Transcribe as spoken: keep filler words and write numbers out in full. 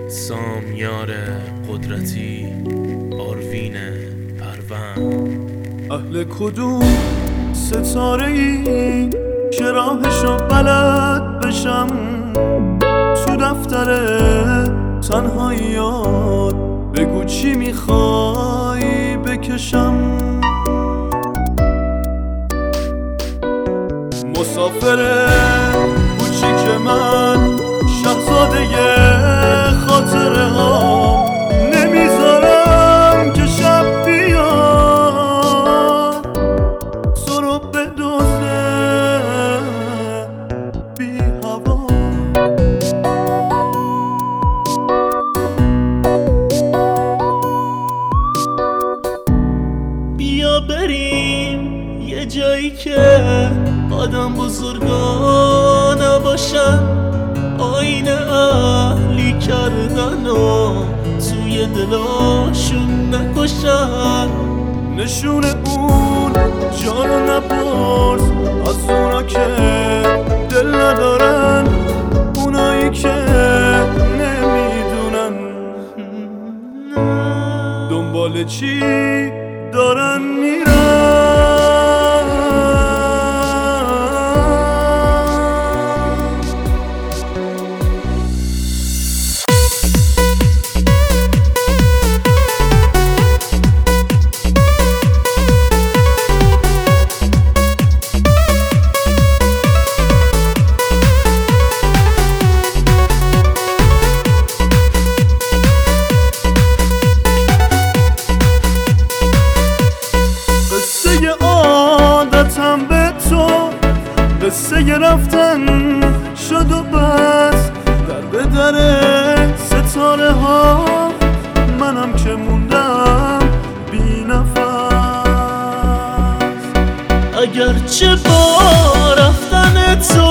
سامیار قدرتی آروین اروند. اهل کدوم ستاره ای که راهشو بلد بشم تو دفتر تنهاییات؟ بگو چی میخوای بکشم. مسافر کوچیک من، شاهزاده خاطره ها، نمیذارم که شب بیاد سرو بدوزه بی هوا. بیا بریم یه جایی که آدم بزرگا نباشن، آین اهلی کردن و توی دلاشون نکشن. نشون اون جانو نپرس از اونا که دل ندارن، اونایی که نمیدونن دنبال چی دارن میرن. عادتم به تو قصه رفتن شد و بس، در به در ستاره ها منم که موندم بی نفس. اگرچه با رفتن تو